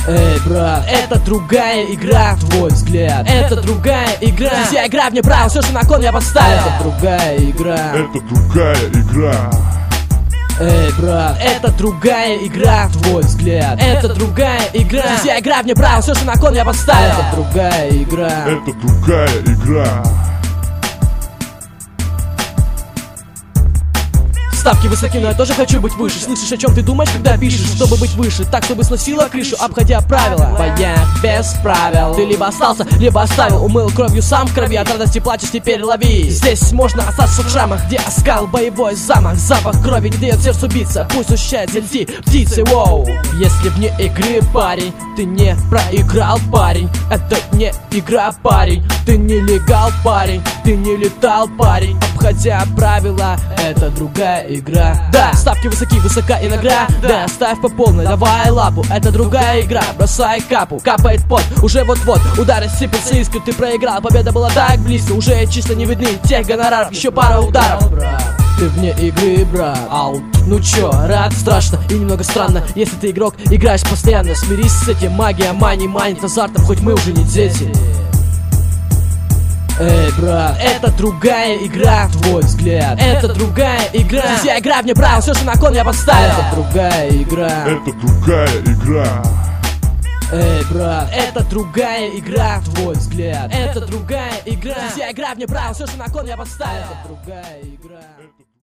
Эй, брат, это другая игра, твой взгляд. Это другая игра. Вся игра вне правил, все, что на кон я поставил. Это другая игра. Это другая игра. Эй, брат, это другая игра, твой взгляд. Это другая игра. Вся игра вне правил, все, что на кон я поставил. Это другая игра. Это другая игра. Ставки высоки, но я тоже хочу быть выше. Слышишь, о чем ты думаешь, когда пишешь? Чтобы быть выше, так, чтобы сносило крышу, обходя правила. В боях без правил. Ты либо остался, либо оставил. Умыл кровью сам в крови, от радости плачешь, теперь лови. Здесь можно остаться в шрамах, где оскал, боевой замах. Запах крови не дает сердцу биться. Пусть ощущает зельти птицы, воу. Если вне игры, парень, ты не проиграл, парень. Это не игра, парень. Ты не легал, парень. Ты не летал, парень. Обходя правила, это другая игра. Да, ставки высоки, высока и награда. Да, ставь по полной, давай лапу. Это другая игра, бросай капу. Капает пот, уже вот-вот. Удары сыпятся искры, ты проиграл. Победа была так близко, уже чисто не видны тех гонораров. Еще пара ударов. Ты вне игры, брат. Аут. Ну чё, рад, страшно и немного странно. Если ты игрок, играешь постоянно. Смирись с этим, магия манит азартом. Хоть мы уже не дети. Эй, брат, это другая игра, твой взгляд. Это другая игра. Вся игра вне правил, все, что на кон я поставил. Это другая игра. Это другая игра. Эй, брат, это другая игра, твой взгляд. Это другая игра. Вся игра вне правил, все, что на кон я поставил. Это другая игра.